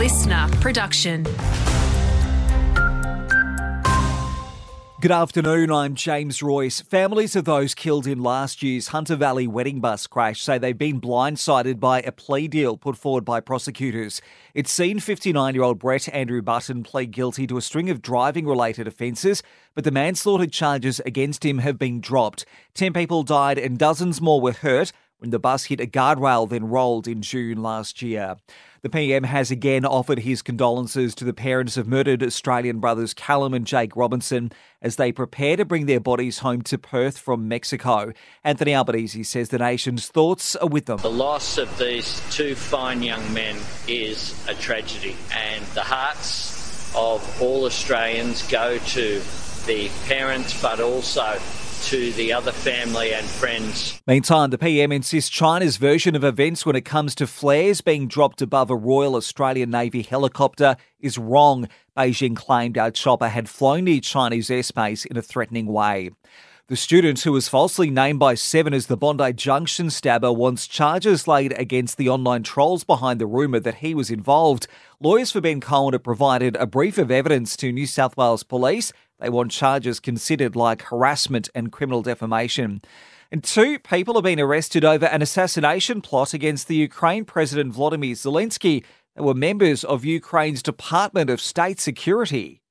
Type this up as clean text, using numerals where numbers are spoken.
listener production. Good afternoon, I'm James Royce. Families of those killed in last year's Hunter Valley wedding bus crash say they've been blindsided by a plea deal put forward by prosecutors. It's seen 59-year-old Brett Andrew Button plead guilty to a string of driving-related offences, but the manslaughter charges against him have been dropped. 10 people died and dozens more were hurt when the bus hit a guardrail then rolled in June last year. The PM has again offered his condolences to the parents of murdered Australian brothers Callum and Jake Robinson as they prepare to bring their bodies home to Perth from Mexico. Anthony Albanese says the nation's thoughts are with them. The loss of these two fine young men is a tragedy, and the hearts of all Australians go to the parents but also to the other family and friends. Meantime, the PM insists China's version of events when it comes to flares being dropped above a Royal Australian Navy helicopter is wrong. Beijing claimed our chopper had flown near Chinese airspace in a threatening way. The student who was falsely named by Seven as the Bondi Junction stabber wants charges laid against the online trolls behind the rumour that he was involved. Lawyers for Ben Cohen have provided a brief of evidence to New South Wales Police. They want charges considered like harassment and criminal defamation. And 2 people have been arrested over an assassination plot against the Ukraine President Volodymyr Zelensky. They were members of Ukraine's Department of State Security.